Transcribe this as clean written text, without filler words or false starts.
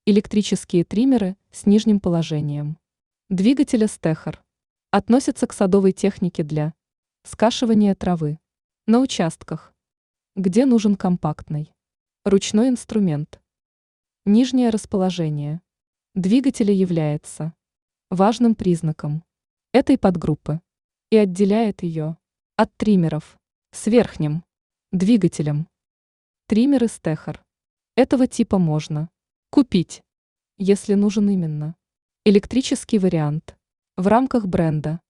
Электрические триммеры с нижним положением двигателя Стехер относятся к садовой технике для скашивания травы на участках, где нужен компактный ручной инструмент. Нижнее расположение двигателя является важным признаком этой подгруппы и отделяет ее от триммеров с верхним двигателем. Триммеры Стехер этого типа можно купить, если нужен именно электрический вариант, в рамках бренда